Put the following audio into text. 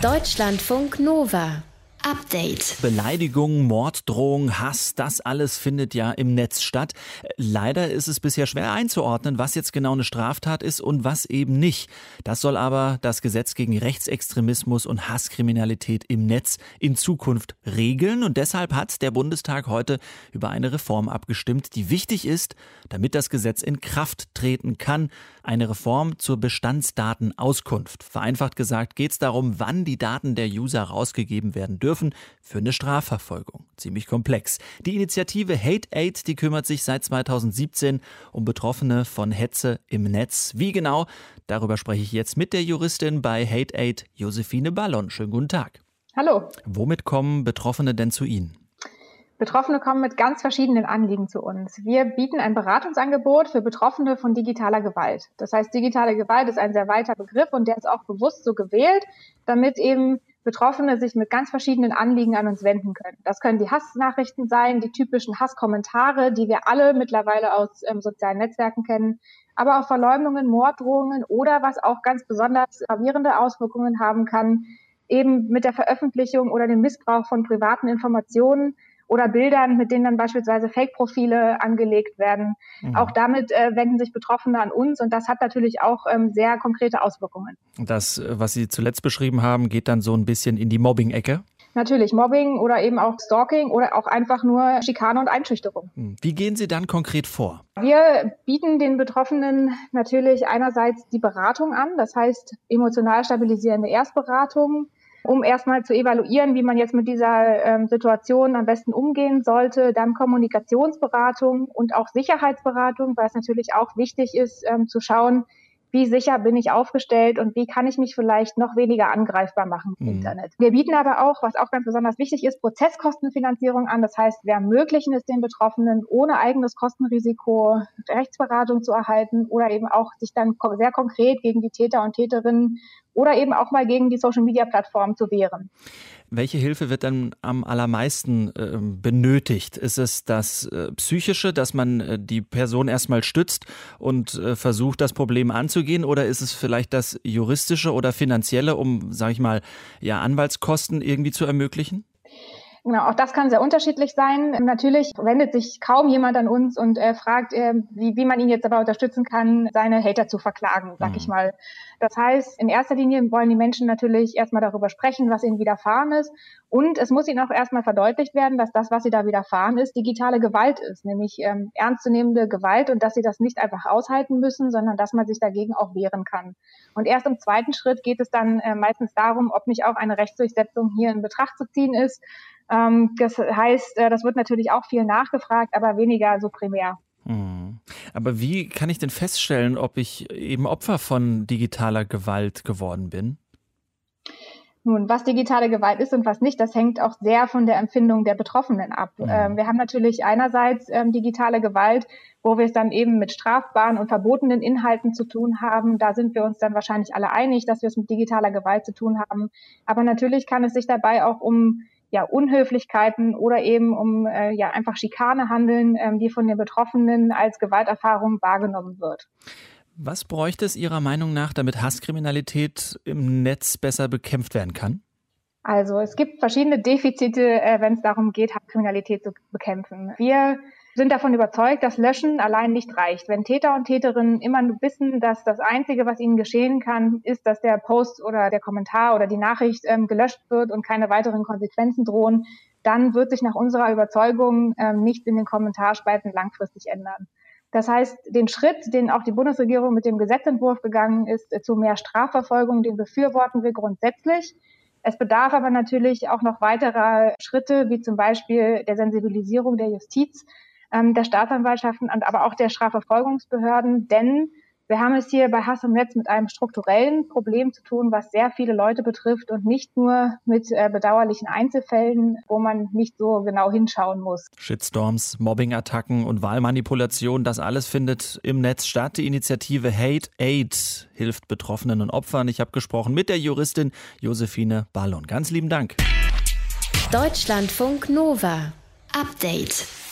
Deutschlandfunk Nova. Update. Beleidigung, Morddrohung, Hass, das alles findet ja im Netz statt. Leider ist es bisher schwer einzuordnen, was jetzt genau eine Straftat ist und was eben nicht. Das soll aber das Gesetz gegen Rechtsextremismus und Hasskriminalität im Netz in Zukunft regeln. Und deshalb hat der Bundestag heute über eine Reform abgestimmt, die wichtig ist, damit das Gesetz in Kraft treten kann. Eine Reform zur Bestandsdatenauskunft. Vereinfacht gesagt geht es darum, wann die Daten der User rausgegeben werden dürfen für eine Strafverfolgung. Ziemlich komplex. Die Initiative Hate8, die kümmert sich seit 2017 um Betroffene von Hetze im Netz. Wie genau? Darüber spreche ich jetzt mit der Juristin bei Hate8, Josephine Ballon. Schönen guten Tag. Hallo. Womit kommen Betroffene denn zu Ihnen? Betroffene kommen mit ganz verschiedenen Anliegen zu uns. Wir bieten ein Beratungsangebot für Betroffene von digitaler Gewalt. Das heißt, digitale Gewalt ist ein sehr weiter Begriff und der ist auch bewusst so gewählt, damit eben Betroffene sich mit ganz verschiedenen Anliegen an uns wenden können. Das können die Hassnachrichten sein, die typischen Hasskommentare, die wir alle mittlerweile aus sozialen Netzwerken kennen, aber auch Verleumdungen, Morddrohungen oder was auch ganz besonders gravierende Auswirkungen haben kann, eben mit der Veröffentlichung oder dem Missbrauch von privaten Informationen oder Bildern, mit denen dann beispielsweise Fake-Profile angelegt werden. Auch damit wenden sich Betroffene an uns und das hat natürlich auch sehr konkrete Auswirkungen. Das, was Sie zuletzt beschrieben haben, geht dann so ein bisschen in die Mobbing-Ecke? Natürlich Mobbing oder eben auch Stalking oder auch einfach nur Schikane und Einschüchterung. Wie gehen Sie dann konkret vor? Wir bieten den Betroffenen natürlich einerseits die Beratung an, das heißt emotional stabilisierende Erstberatung, um erstmal zu evaluieren, wie man jetzt mit dieser Situation am besten umgehen sollte. Dann Kommunikationsberatung und auch Sicherheitsberatung, weil es natürlich auch wichtig ist, zu schauen, wie sicher bin ich aufgestellt und wie kann ich mich vielleicht noch weniger angreifbar machen im Internet. Wir bieten aber auch, was auch ganz besonders wichtig ist, Prozesskostenfinanzierung an. Das heißt, wir ermöglichen es den Betroffenen, ohne eigenes Kostenrisiko Rechtsberatung zu erhalten oder eben auch sich dann sehr konkret gegen die Täter und Täterinnen oder eben auch mal gegen die Social-Media-Plattformen zu wehren. Welche Hilfe wird dann am allermeisten benötigt? Ist es das Psychische, dass man die Person erstmal stützt und versucht, das Problem anzugehen? Oder ist es vielleicht das Juristische oder Finanzielle, um, sage ich mal, ja, Anwaltskosten irgendwie zu ermöglichen? Genau, auch das kann sehr unterschiedlich sein. Natürlich wendet sich kaum jemand an uns und fragt, wie man ihn jetzt dabei unterstützen kann, seine Hater zu verklagen, sag ich mal. Das heißt, in erster Linie wollen die Menschen natürlich erstmal darüber sprechen, was ihnen widerfahren ist. Und es muss ihnen auch erstmal verdeutlicht werden, dass das, was sie da widerfahren ist, digitale Gewalt ist, nämlich ernstzunehmende Gewalt und dass sie das nicht einfach aushalten müssen, sondern dass man sich dagegen auch wehren kann. Und erst im zweiten Schritt geht es dann meistens darum, ob nicht auch eine Rechtsdurchsetzung hier in Betracht zu ziehen ist. Das heißt, das wird natürlich auch viel nachgefragt, aber weniger so primär. Aber wie kann ich denn feststellen, ob ich eben Opfer von digitaler Gewalt geworden bin? Nun, was digitale Gewalt ist und was nicht, das hängt auch sehr von der Empfindung der Betroffenen ab. Wir haben natürlich einerseits digitale Gewalt, wo wir es dann eben mit strafbaren und verbotenen Inhalten zu tun haben. Da sind wir uns dann wahrscheinlich alle einig, dass wir es mit digitaler Gewalt zu tun haben. Aber natürlich kann es sich dabei auch um Unhöflichkeiten oder eben um einfach Schikane handeln, die von den Betroffenen als Gewalterfahrung wahrgenommen wird. Was bräuchte es Ihrer Meinung nach, damit Hasskriminalität im Netz besser bekämpft werden kann? Also es gibt verschiedene Defizite, wenn es darum geht, Hasskriminalität zu bekämpfen. Wir sind davon überzeugt, dass Löschen allein nicht reicht. Wenn Täter und Täterinnen immer nur wissen, dass das Einzige, was ihnen geschehen kann, ist, dass der Post oder der Kommentar oder die Nachricht gelöscht wird und keine weiteren Konsequenzen drohen, dann wird sich nach unserer Überzeugung nichts in den Kommentarspalten langfristig ändern. Das heißt, den Schritt, den auch die Bundesregierung mit dem Gesetzentwurf gegangen ist, zu mehr Strafverfolgung, den befürworten wir grundsätzlich. Es bedarf aber natürlich auch noch weiterer Schritte, wie zum Beispiel der Sensibilisierung der Justiz, der Staatsanwaltschaften und aber auch der Strafverfolgungsbehörden, denn wir haben es hier bei Hass im Netz mit einem strukturellen Problem zu tun, was sehr viele Leute betrifft und nicht nur mit bedauerlichen Einzelfällen, wo man nicht so genau hinschauen muss. Shitstorms, Mobbing-Attacken und Wahlmanipulation, das alles findet im Netz statt. Die Initiative Hate8 hilft Betroffenen und Opfern. Ich habe gesprochen mit der Juristin Josephine Ballon. Ganz lieben Dank. Deutschlandfunk Nova. Update.